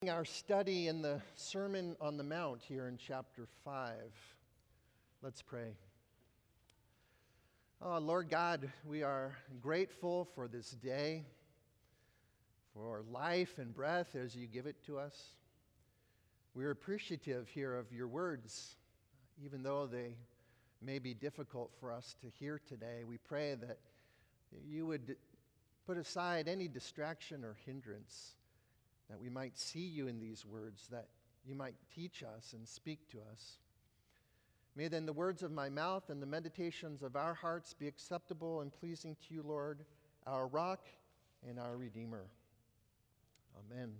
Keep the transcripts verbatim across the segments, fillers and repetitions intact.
Our study in the Sermon on the Mount here in chapter five. Let's pray. Oh, Lord God, we are grateful for this day, for life and breath as you give it to us. We're appreciative here of your words, even though they may be difficult for us to hear today. We pray that you would put aside any distraction or hindrance, that we might see you in these words, that you might teach us and speak to us. May then the words of my mouth and the meditations of our hearts be acceptable and pleasing to you, Lord, our rock and our Redeemer. Amen.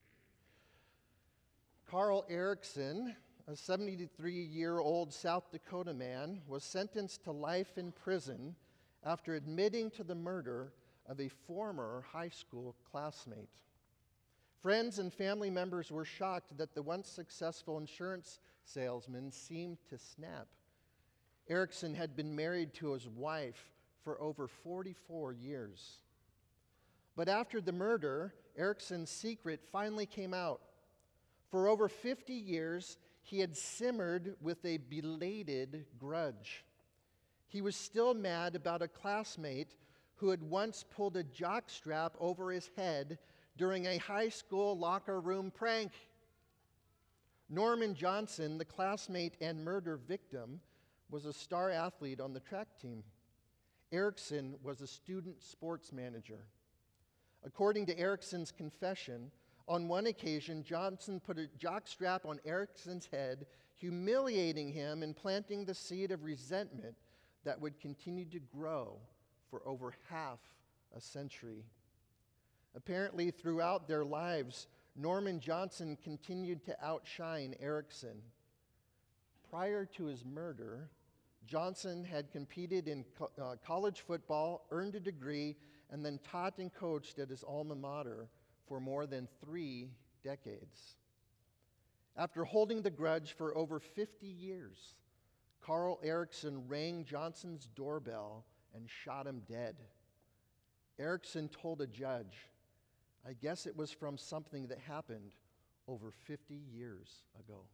Carl Erickson, a seventy-three-year-old South Dakota man, was sentenced to life in prison after admitting to the murder of a former high school classmate. Friends and family members were shocked that the once successful insurance salesman seemed to snap. Erickson had been married to his wife for over forty-four years. But after the murder, Erickson's secret finally came out. For over fifty years, he had simmered with a belated grudge. He was still mad about a classmate who had once pulled a jockstrap over his head during a high school locker room prank. Norman Johnson, the classmate and murder victim, was a star athlete on the track team. Erickson was a student sports manager. According to Erickson's confession, on one occasion, Johnson put a jockstrap on Erickson's head, humiliating him and planting the seed of resentment that would continue to grow for over half a century. Apparently, throughout their lives, Norman Johnson continued to outshine Erickson. Prior to his murder, Johnson had competed in co- uh, college football, earned a degree, and then taught and coached at his alma mater for more than three decades. After holding the grudge for over fifty years, Carl Erickson rang Johnson's doorbell and shot him dead. Erickson told a judge, "I guess it was from something that happened over fifty years ago."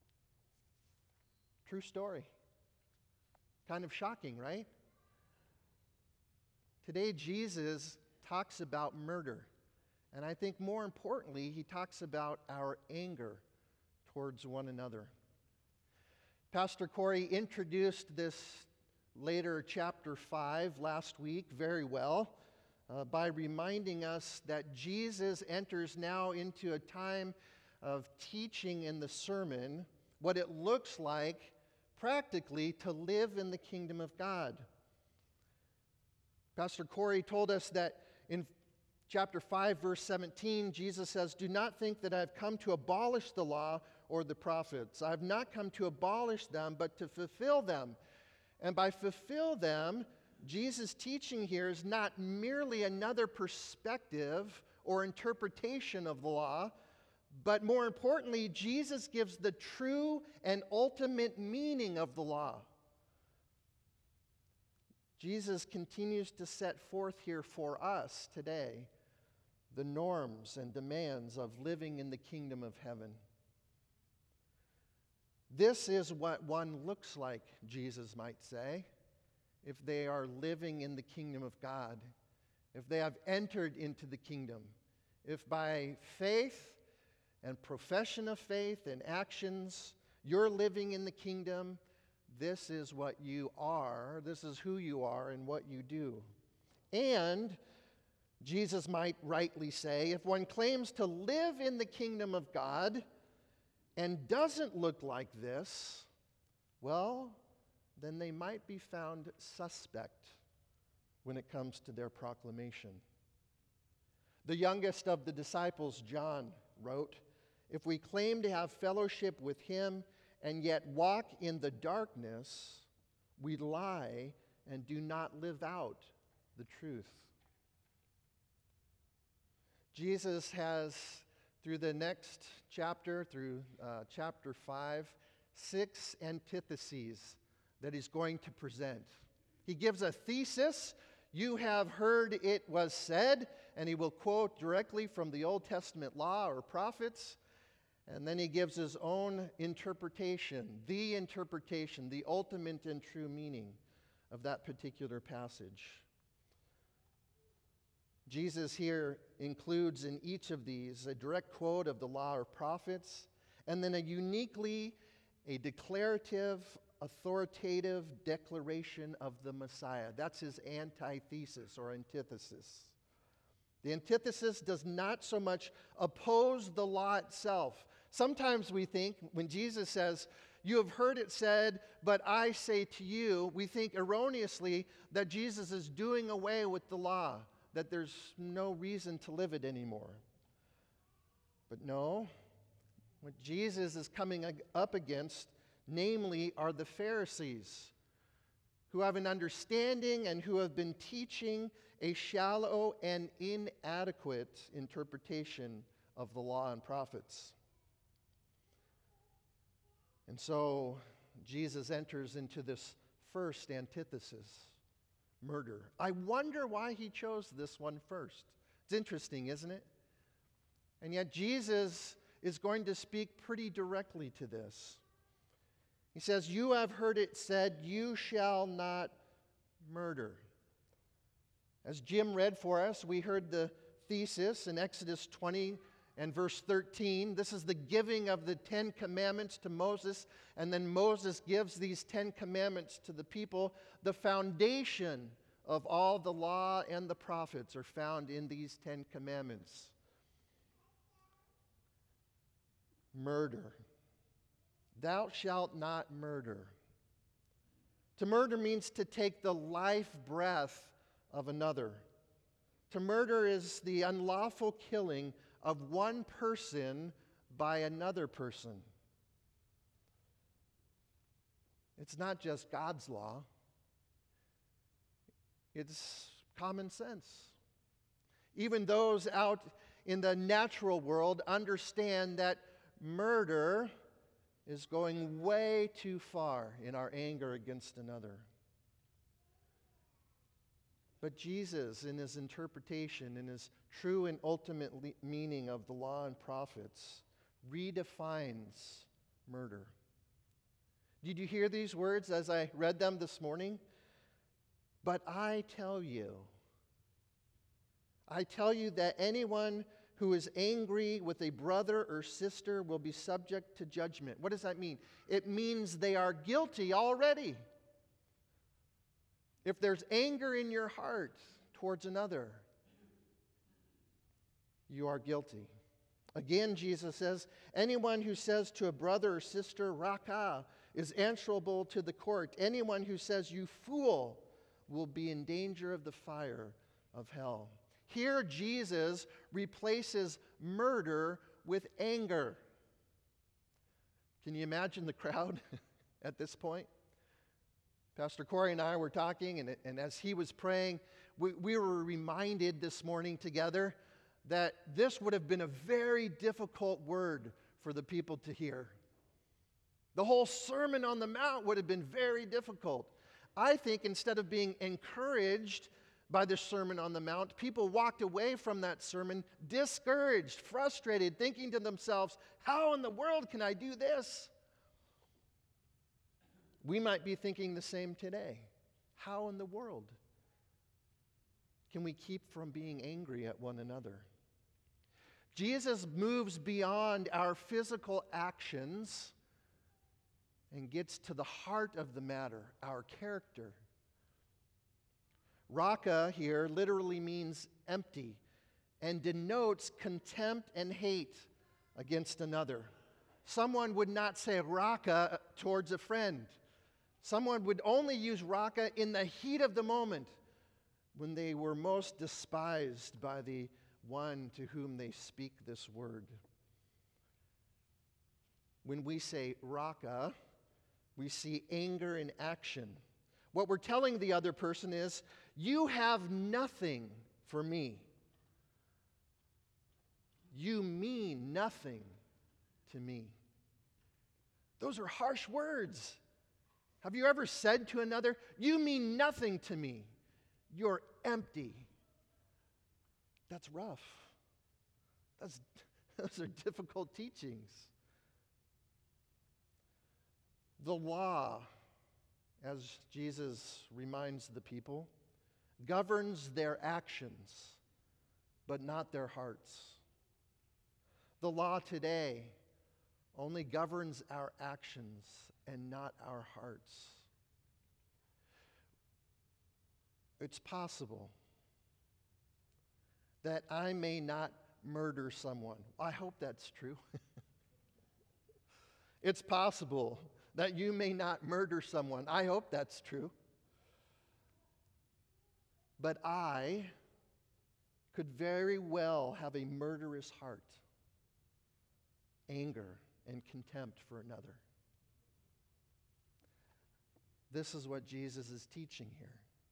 True story. Kind of shocking, right? Today, Jesus talks about murder. And I think more importantly, he talks about our anger towards one another. Pastor Corey introduced this later chapter five last week very well. Uh, by reminding us that Jesus enters now into a time of teaching in the sermon what it looks like practically to live in the kingdom of God. Pastor Corey told us that in chapter five, verse seventeen, Jesus says, "Do not think that I have come to abolish the law or the prophets. I have not come to abolish them, but to fulfill them." And by fulfill them, Jesus' teaching here is not merely another perspective or interpretation of the law, but more importantly, Jesus gives the true and ultimate meaning of the law. Jesus continues to set forth here for us today the norms and demands of living in the kingdom of heaven. This is what one looks like, Jesus might say, if they are living in the kingdom of God, if they have entered into the kingdom, if by faith and profession of faith and actions you're living in the kingdom, this is what you are, this is who you are and what you do. And Jesus might rightly say, if one claims to live in the kingdom of God and doesn't look like this, well, then they might be found suspect when it comes to their proclamation. The youngest of the disciples, John, wrote, "If we claim to have fellowship with him and yet walk in the darkness, we lie and do not live out the truth." Jesus has, through the next chapter, through uh, chapter five, six antitheses that he's going to present. He gives a thesis. You have heard it was said, and he will quote directly from the Old Testament law or prophets, and then he gives his own interpretation, the interpretation, the ultimate and true meaning of that particular passage. Jesus here includes in each of these a direct quote of the law or prophets, and then a uniquely, a declarative, authoritative declaration of the Messiah. That's his antithesis or antithesis. The antithesis does not so much oppose the law itself. Sometimes we think when Jesus says, "You have heard it said, but I say to you," we think erroneously that Jesus is doing away with the law, that there's no reason to live it anymore. But no, what Jesus is coming up against, namely, are the Pharisees, who have an understanding and who have been teaching a shallow and inadequate interpretation of the law and prophets. And so Jesus enters into this first antithesis, murder. I wonder why he chose this one first. It's interesting, isn't it? And yet Jesus is going to speak pretty directly to this. He says, "You have heard it said, you shall not murder." As Jim read for us, we heard the thesis in Exodus twenty and verse thirteen. This is the giving of the Ten Commandments to Moses, and then Moses gives these Ten Commandments to the people. The foundation of all the law and the prophets are found in these Ten Commandments. Murder. Thou shalt not murder. To murder means to take the life breath of another. To murder is the unlawful killing of one person by another person. It's not just God's law. It's common sense. Even those out in the natural world understand that murder is going way too far in our anger against another. But Jesus, in his interpretation, in his true and ultimate le- meaning of the law and prophets, redefines murder. Did you hear these words as I read them this morning? But I tell you, I tell you that anyone who is angry with a brother or sister will be subject to judgment. What does that mean? It means they are guilty already. If there's anger in your heart towards another, you are guilty. Again, Jesus says, anyone who says to a brother or sister, "Raka," is answerable to the court. Anyone who says, "You fool," will be in danger of the fire of hell. Here, Jesus replaces murder with anger. Can you imagine the crowd at this point? Pastor Corey and I were talking, and, and as he was praying, we, we were reminded this morning together that this would have been a very difficult word for the people to hear. The whole Sermon on the Mount would have been very difficult. I think instead of being encouraged by the Sermon on the Mount, people walked away from that sermon discouraged, frustrated, thinking to themselves, how in the world can I do this? We might be thinking the same today. How in the world can we keep from being angry at one another? Jesus moves beyond our physical actions and gets to the heart of the matter, our character. Raka here literally means empty and denotes contempt and hate against another. Someone would not say Raka towards a friend. Someone would only use Raka in the heat of the moment when they were most despised by the one to whom they speak this word. When we say Raka, we see anger in action. What we're telling the other person is, you have nothing for me. You mean nothing to me. Those are harsh words. Have you ever said to another, you mean nothing to me? You're empty. That's rough. That's, those are difficult teachings. The law, as Jesus reminds the people, governs their actions, but not their hearts. The law today only governs our actions and not our hearts. It's possible that I may not murder someone. I hope that's true. It's possible that you may not murder someone. I hope that's true. But I could very well have a murderous heart, anger and contempt for another. This is what Jesus is teaching here.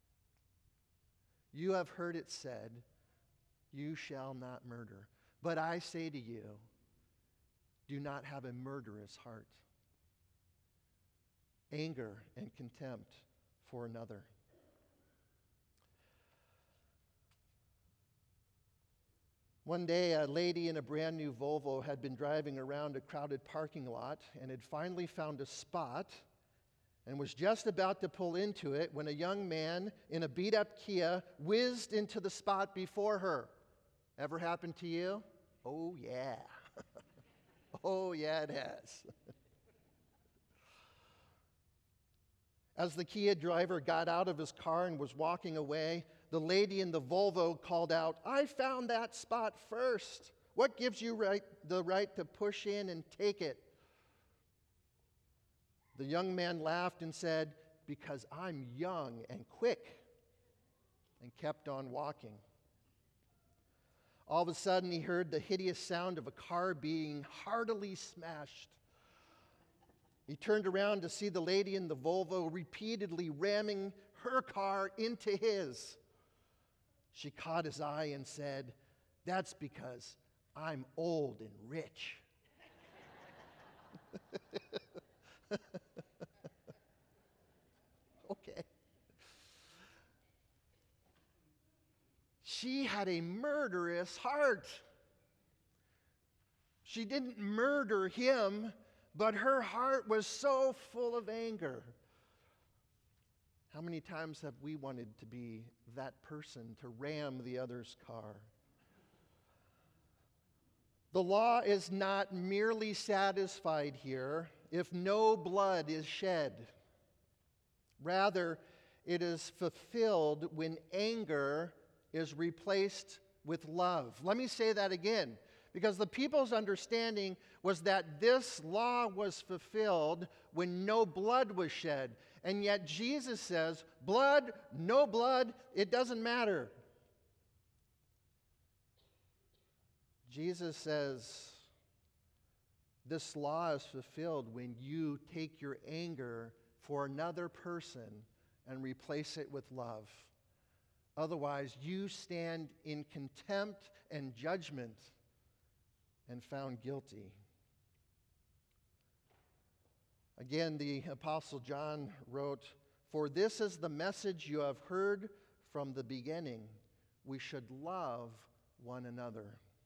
You have heard it said, you shall not murder. But I say to you, do not have a murderous heart, anger and contempt for another. One day, a lady in a brand new Volvo had been driving around a crowded parking lot and had finally found a spot and was just about to pull into it when a young man in a beat-up Kia whizzed into the spot before her. Ever happened to you? Oh, yeah. Oh, yeah, it has. As the Kia driver got out of his car and was walking away, the lady in the Volvo called out, "I found that spot first. What gives you right, the right to push in and take it?" The young man laughed and said, "Because I'm young and quick," and kept on walking. All of a sudden, he heard the hideous sound of a car being heartily smashed. He turned around to see the lady in the Volvo repeatedly ramming her car into his. She caught his eye and said, "That's because I'm old and rich." Okay. She had a murderous heart. She didn't murder him, but her heart was so full of anger. How many times have we wanted to be that person to ram the other's car? The law is not merely satisfied here if no blood is shed. Rather, it is fulfilled when anger is replaced with love. Let me say that again, because the people's understanding was that this law was fulfilled when no blood was shed. And yet Jesus says, blood, no blood, it doesn't matter. Jesus says, this law is fulfilled when you take your anger for another person and replace it with love. Otherwise, you stand in contempt and judgment and found guilty. Again, the Apostle John wrote, "For this is the message you have heard from the beginning. We should love one another."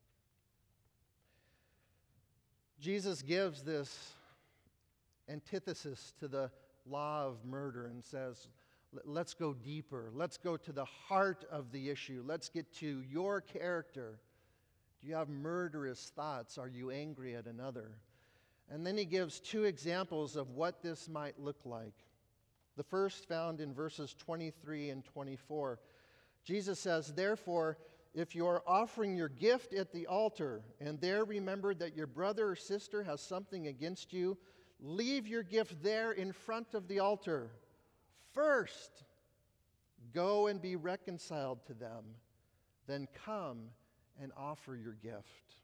Jesus gives this antithesis to the law of murder and says, let's go deeper. Let's go to the heart of the issue. Let's get to your character. Do you have murderous thoughts? Are you angry at another? And then he gives two examples of what this might look like. The first found in verses twenty-three and twenty-four. Jesus says, "Therefore, if you are offering your gift at the altar, and there remember that your brother or sister has something against you, leave your gift there in front of the altar. First, go and be reconciled to them. Then come and offer your gift."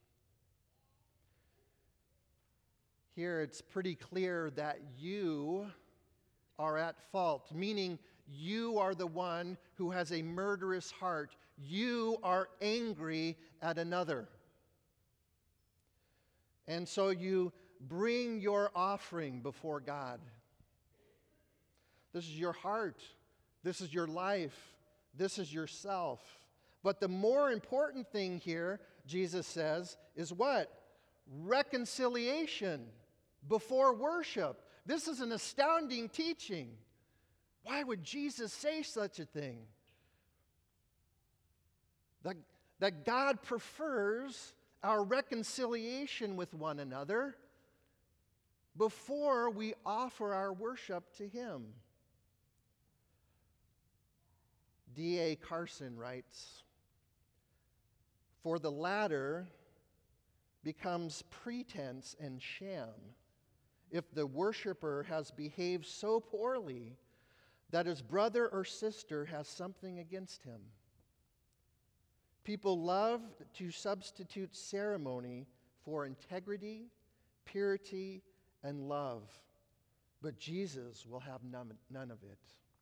Here it's pretty clear that you are at fault, meaning you are the one who has a murderous heart. You are angry at another. And so you bring your offering before God. This is your heart. This is your life. This is yourself. But the more important thing here, Jesus says, is what? Reconciliation before worship. This is an astounding teaching. Why would Jesus say such a thing? That, that God prefers our reconciliation with one another before we offer our worship to Him. D A Carson writes, "For the latter becomes pretense and sham if the worshiper has behaved so poorly that his brother or sister has something against him. People love to substitute ceremony for integrity, purity, and love, but Jesus will have none, none of it."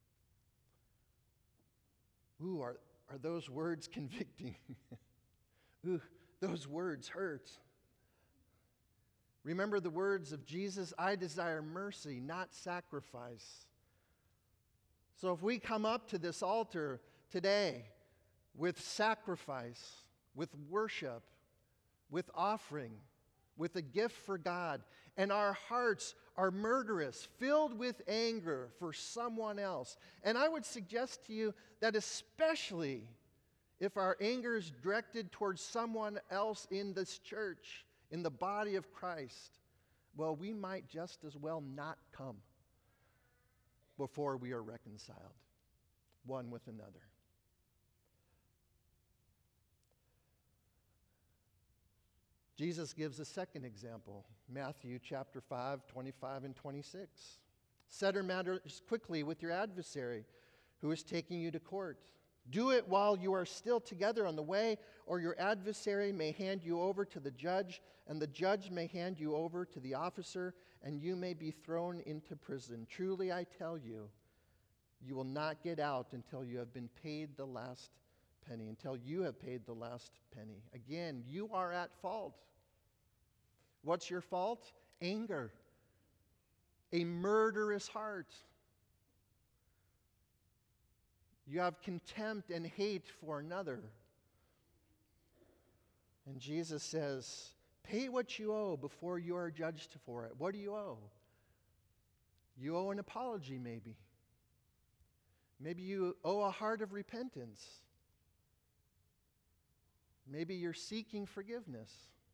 Ooh, are, are those words convicting? Ooh, those words hurt. Remember the words of Jesus, "I desire mercy, not sacrifice." So if we come up to this altar today with sacrifice, with worship, with offering, with a gift for God, and our hearts are murderous, filled with anger for someone else, and I would suggest to you that especially if our anger is directed towards someone else in this church, in the body of Christ, well, we might just as well not come before we are reconciled one with another. Jesus gives a second example, Matthew chapter five, twenty-five and twenty-six. "Settle matters quickly with your adversary who is taking you to court. Do it while you are still together on the way, or your adversary may hand you over to the judge, and the judge may hand you over to the officer, and you may be thrown into prison. Truly I tell you, you will not get out until you have been paid the last penny, until you have paid the last penny." Again, you are at fault. What's your fault? Anger. A murderous heart. You have contempt and hate for another. And Jesus says, pay what you owe before you are judged for it. What do you owe? You owe an apology, maybe. Maybe you owe a heart of repentance. Maybe you're seeking forgiveness.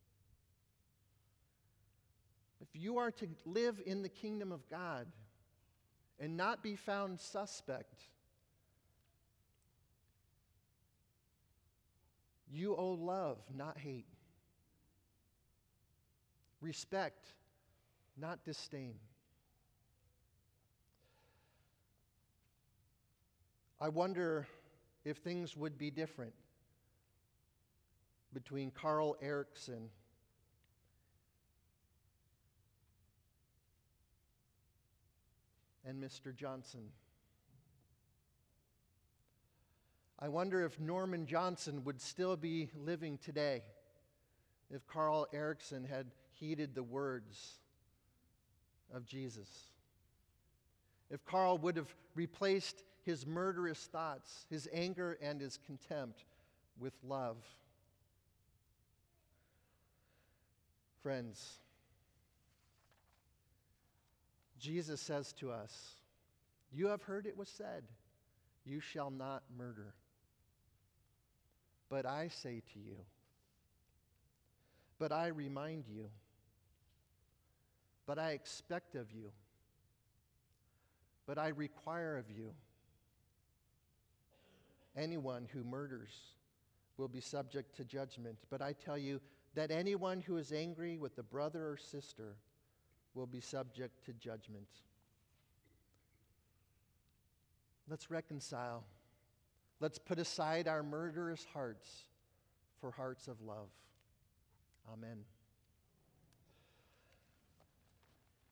If you are to live in the kingdom of God and not be found suspect, you owe love, not hate. Respect, not disdain. I wonder if things would be different between Carl Erickson and Mister Johnson. I wonder if Norman Johnson would still be living today if Carl Erickson had heeded the words of Jesus. If Carl would have replaced his murderous thoughts, his anger and his contempt with love. Friends, Jesus says to us, you have heard it was said, you shall not murder. But I say to you, but I remind you, but I expect of you, but I require of you, anyone who murders will be subject to judgment. But I tell you that anyone who is angry with a brother or sister will be subject to judgment. Let's reconcile. Let's put aside our murderous hearts for hearts of love. Amen.